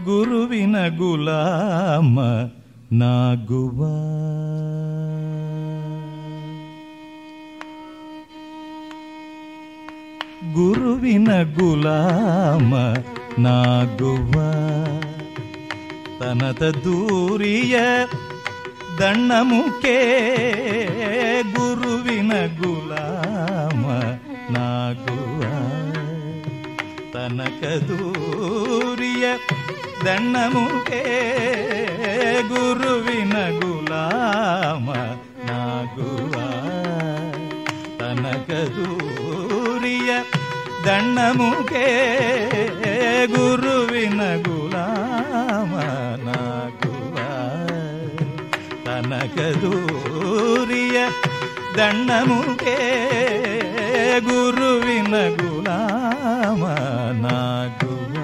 ಗುರುವಿನ ಗುಲಾಮ ನಾಗುವ. ಗುರುವಿನ ಗುಲಾಮ ನಾಗುವ ತನದ ದೂರಿಯ ದಣ್ಣಮುಖೆ. ಗುರುವಿನ ಗುಲಾಮ ನಾಗುವ ತನಕ ದೂರಿಯ ದಣ್ಣಮುಖೆ. ಗುರುವಿನ ಗುಲಾಮ ನಾಗುವ ತನಕ ದೂರಿಯ ದಣ್ಣಮುಖೆ. ಗುರುವಿನ ಗುಲಾಮ ನಾಗುವ ತನಕ ದೂರಿಯ ದಣ್ಣಮುಖೆ. ಗುರುವಿನ ಗುಲಾಮ ನಾಗುವ.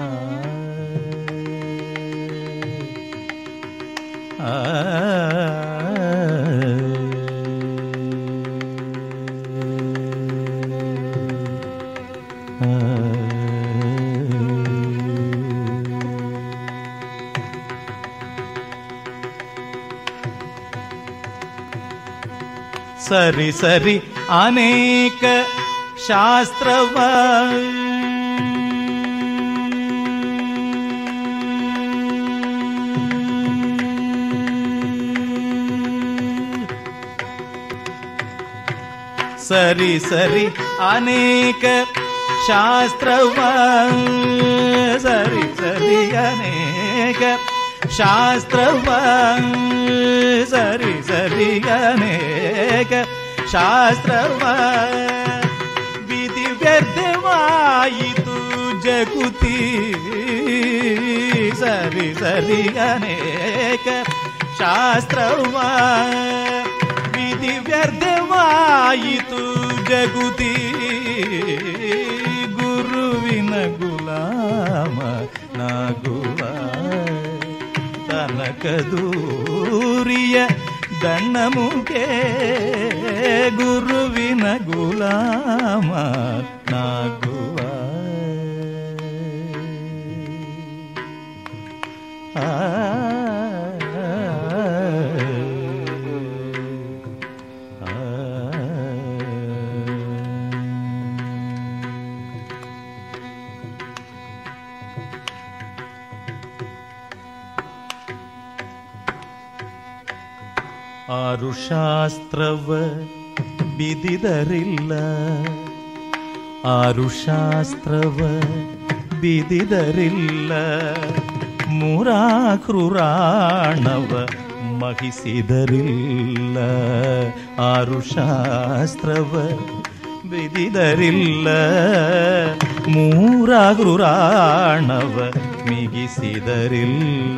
ಸರಿ ಸರಿ ಅನೇಕ ಶಾಸ್ತ್ರವ ಸರಿ ಸರಿ ಅನೇಕ ಶಾಸ್ತ್ರವ ಸರಿ ಸರಿ ಅನೇಕ ಶಾಸ್ತ್ರವ ಸರಿ ಸರಿ ಅನೇಕ ಶಾಸ್ತ್ರವ ವಿಧಿ ವ್ಯರ್ಥವಾಯಿತು ಜಗುತಿ. ಸರಿ ಸರಿ ಅನೇಕ ಶಾಸ್ತ್ರವ ವಿಧಿ ವ್ಯರ್ಥವಾಯಿತು ಜಗುತಿ. ಗುರುವಿನ ಗುಲಾಮ ನಾಗುವ ತನಕ ದೂರಿಯ ದಣ್ಣಮುಖೆ. ಗುರುವಿನ ಗುಲಾಮ ನಾಗುವ. ಆರು ಶಾಸ್ತ್ರವ ಬಿದಿದರಿಲ್ಲ. ಆರು ಶಾಸ್ತ್ರವ ಬಿದಿದರಿಲ್ಲ. ಮೂರಾಕೃರಾಣವ ಮಹಿಸಿದರಿಲ್ಲ. ಆರು ಶಾಸ್ತ್ರವ ಬಿದಿದರಿಲ್ಲ. ಮೂರಾಕೃರಾಣವ ಮಿಗಿಸಿದರಿಲ್ಲ.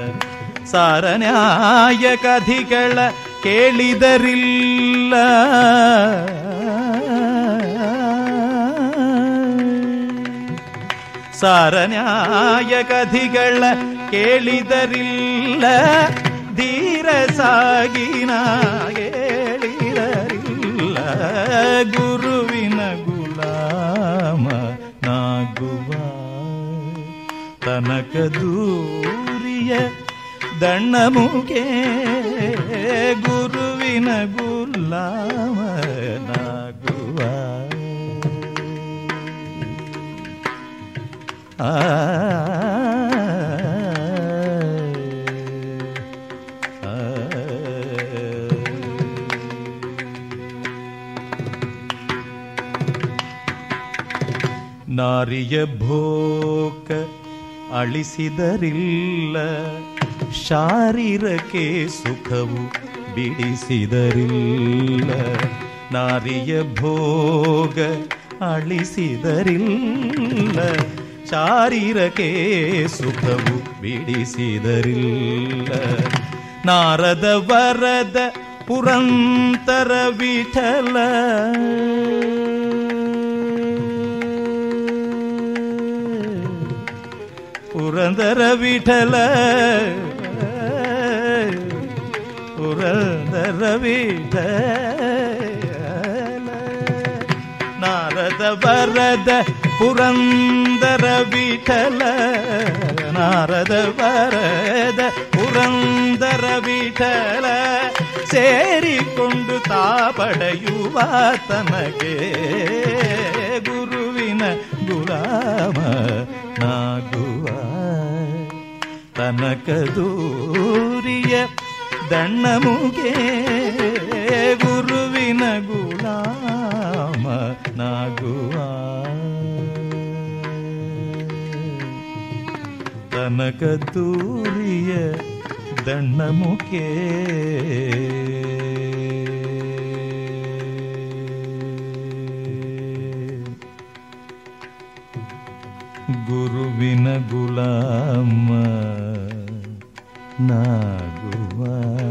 ಸಾರನ್ಯಾಯ ಕಥಿಗಳ ಕೇಳಿದರಿಲ್ಲ. ಸಾರನ್ಯಾಯ ಕಥಿಗಳ ಕೇಳಿದರಿಲ್ಲ. ಧೀರ ಸಾಗಿನ ಹೇಳಿದರಿಲ್ಲ. ಗುರುವಿನ ಗುಲಾಮ ನಾಗುವ ತನಕ ದೂರಿಯ ದಣ್ಣಮುಖೆ. ಗುರುವಿನ ಗುಲಾಮ ನಾಗುವ. ನಾರಿಯ ಭೋಗ ಅಳಿಸಿದರಿಲ್ಲ. ಶಾರೀರಕ್ಕೆ ಸುಖವು ಬಿಡಿಸಿದರಿಲ್ಲ. ನಾರಿಯ ಭೋಗ ಅಳಿಸಿದರಿಲ್ಲ. ಶಾರೀರಕ್ಕೆ ಸುಖವು ಬಿಡಿಸಿದರಿಲ್ಲ. ನಾರದ ವರದ ಪುರಂತರ ವಿಠಲ. ಪುರಂದರ ವಿಠಲ ಪುರಂದರ ವಿಠಲ. ನಾರದ ವರದ ಪುರಂದರ ವಿಠಲ. ನಾರದ ವರದ ಪುರಂದರ ವಿಠಲ ಸೇರಿಕೊಂಡು ತಾ ಪಡೆಯುವ ತನಗೆ ಗುರುವಿನ ಗುಲಾಮ ನಾಗುವ ತನಕ ದೂರಿಯ ದಣ್ಣಮುಗೆ ಗುರುವಿನ ಗುಲಾಮ ನಾಗುವ ತನಕ ದೂರಿಯ ದಣ್ಣಮುಖೇ ಗುರುವಿನ ಗುಲಾಮ ನಾಗುವ